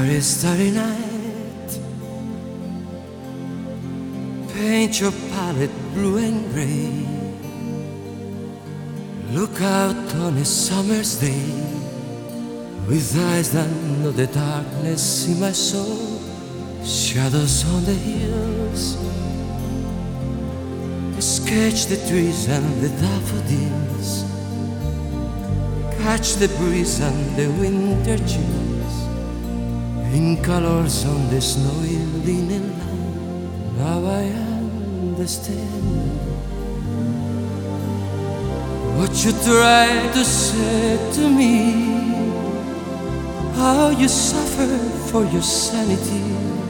Starry, starry night, paint your palette blue and gray. Look out on a summer's day, with eyes that know the darkness in my soul. Shadows on the hills, sketch the trees and the daffodils, catch the breeze and the winter chills, in colors on the snowy linen land. Now I understand what you tried to say to me, how you suffered for your sanity,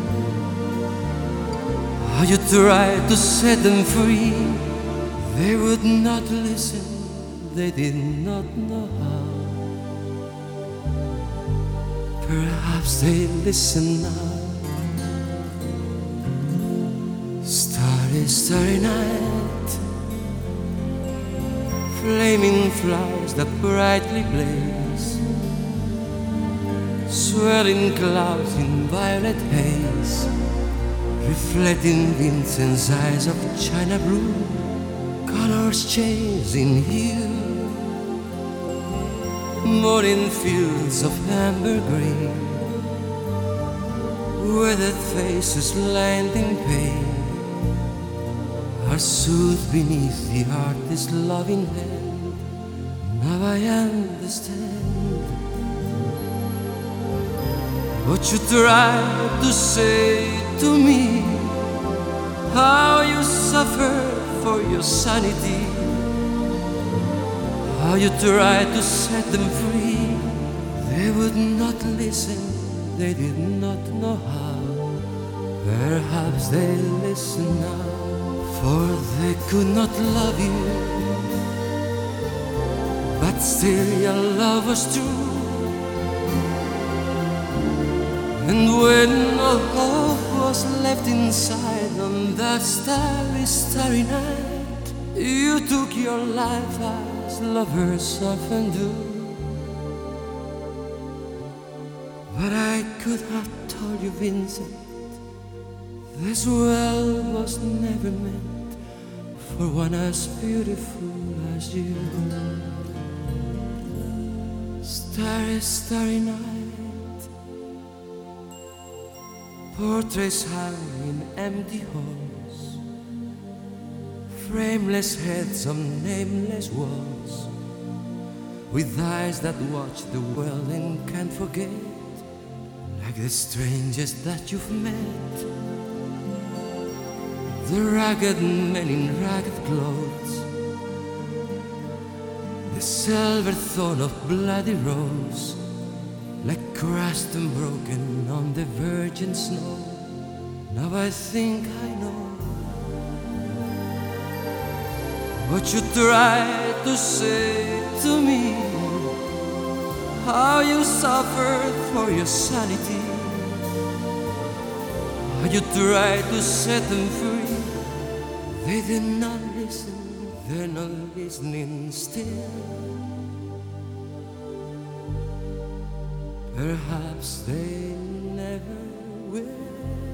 how you tried to set them free. They would not listen, they did not know how. Perhaps they listen now. Starry, starry night, flaming flowers that brightly blaze, swirling clouds in violet haze, reflecting Vincent's eyes of china blue, colors changing hue, morning fields of amber green, weathered faces lined in pain are soothed beneath the artist's loving hand. Now I understand what you tried to say to me, how you suffered for your sanity, how you tried to set them free. They would not listen, they did not know how. Perhaps they listen now, for they could not love you, but still your love was true. And when all hope was left inside on that starry, starry night, you took your life as lovers often do. But I could have told you, Vincent, this world was never meant for one as beautiful as you. Starry, starry night, portraits hung in empty halls, frameless heads on nameless walls, with eyes that watch the world and can't forget, like the strangers that you've met, the ragged men in ragged clothes, the silver thorn of bloody rose, like crushed and broken on the virgin snow. Now I think I know what you tried to say to me, how you suffered for your sanity, how you tried to set them free. They did not listen, they're not listening still. Perhaps they never will.